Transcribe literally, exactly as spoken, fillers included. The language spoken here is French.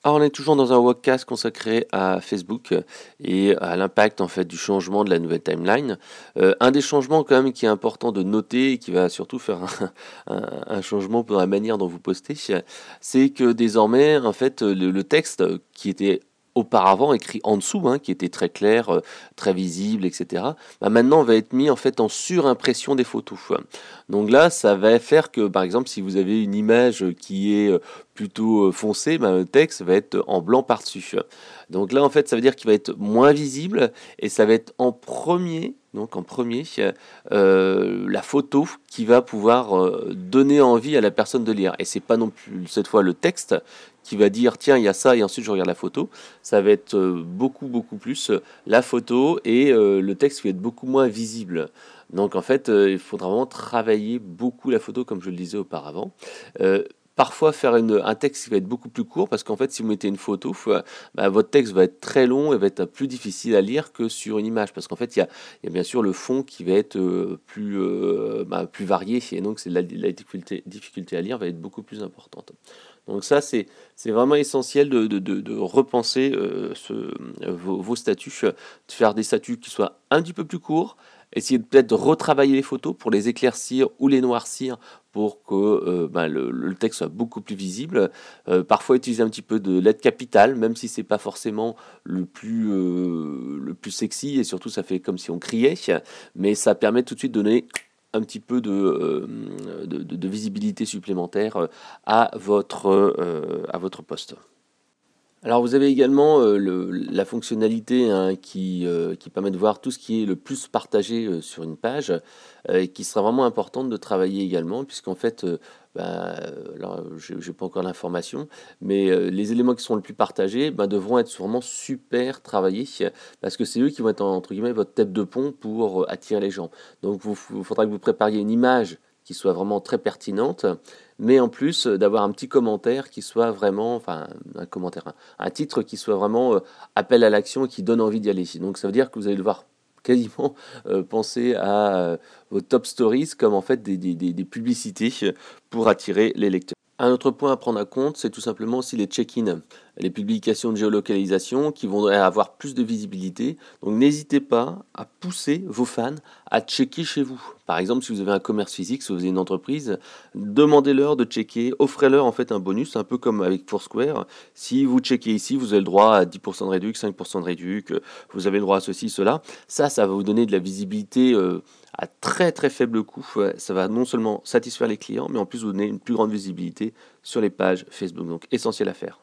Alors, on est toujours dans un webcast consacré à Facebook euh, et à l'impact en fait du changement de la nouvelle timeline. Euh, un des changements quand même qui est important de noter et qui va surtout faire un, un- un changement dans la manière dont vous postez, c'est que désormais en fait le, le texte qui était auparavant écrit en dessous, hein, qui était très clair, euh, très visible, et cetera. Bah, maintenant va être mis en fait en surimpression des photos. Donc là, ça va faire que par exemple, si vous avez une image qui est euh, plutôt euh, foncé, ben, le texte va être en blanc par-dessus. Donc là, en fait, ça veut dire qu'il va être moins visible et ça va être en premier, donc en premier, euh, la photo qui va pouvoir euh, donner envie à la personne de lire. Et c'est pas non plus cette fois le texte qui va dire tiens il y a ça et ensuite je regarde la photo. Ça va être euh, beaucoup beaucoup plus euh, la photo et euh, le texte qui va être beaucoup moins visible. Donc en fait, euh, il faudra vraiment travailler beaucoup la photo comme je le disais auparavant. Euh, Parfois faire une, un texte qui va être beaucoup plus court parce qu'en fait si vous mettez une photo, euh, bah, votre texte va être très long et va être plus difficile à lire que sur une image parce qu'en fait il y a, il y a bien sûr le fond qui va être euh, plus, euh, bah, plus varié et donc c'est la, la difficulté, difficulté à lire va être beaucoup plus importante. Donc ça c'est c'est vraiment essentiel de, de, de, de repenser euh, ce, vos, vos statuts, de faire des statuts qui soient un petit peu plus courts. Essayer de peut-être de retravailler les photos pour les éclaircir ou les noircir pour que euh, ben, le, le texte soit beaucoup plus visible. Euh, parfois utiliser un petit peu de lettres capitales, même si c'est pas forcément le plus, euh, le plus sexy et surtout ça fait comme si on criait, mais ça permet tout de suite de donner un petit peu de, euh, de, de- de visibilité supplémentaire à votre, euh, à votre poste. Alors vous avez également euh, le- la fonctionnalité hein, qui, euh, qui permet de voir tout ce qui est le plus partagé euh, sur une page euh, et qui sera vraiment importante de travailler également puisqu'en fait, euh, ben, euh, alors je n'ai pas encore l'information, mais euh, les éléments qui seront le plus partagés ben, devront être vraiment super travaillés parce que c'est eux qui vont être entre guillemets votre tête de pont pour euh, attirer les gens. Donc vous- il faudra que vous prépariez une image qui soit vraiment très pertinente, mais en plus euh, d'avoir un petit commentaire qui soit vraiment, enfin un commentaire, un titre qui soit vraiment euh, appel à l'action et qui donne envie d'y aller. Donc ça veut dire que vous allez devoir quasiment euh, penser à euh, vos top stories comme en fait des, des, des, des publicités pour attirer les lecteurs. Un autre point à prendre en compte, c'est tout simplement aussi les check-in, les publications de géolocalisation qui vont avoir plus de visibilité. Donc n'hésitez pas à pousser vos fans à checker chez vous. Par exemple, si vous avez un commerce physique, si vous avez une entreprise, demandez-leur de checker, offrez-leur en fait un bonus, un peu comme avec Foursquare. Si vous checkez ici, vous avez le droit à dix pour cent de réduction, cinq pour cent de réduction, vous avez le droit à ceci, cela. Ça, ça va vous donner de la visibilité euh, à très très faible coût. Ça va non seulement satisfaire les clients, mais en plus vous donner une plus grande visibilité sur les pages Facebook. Donc essentiel à faire.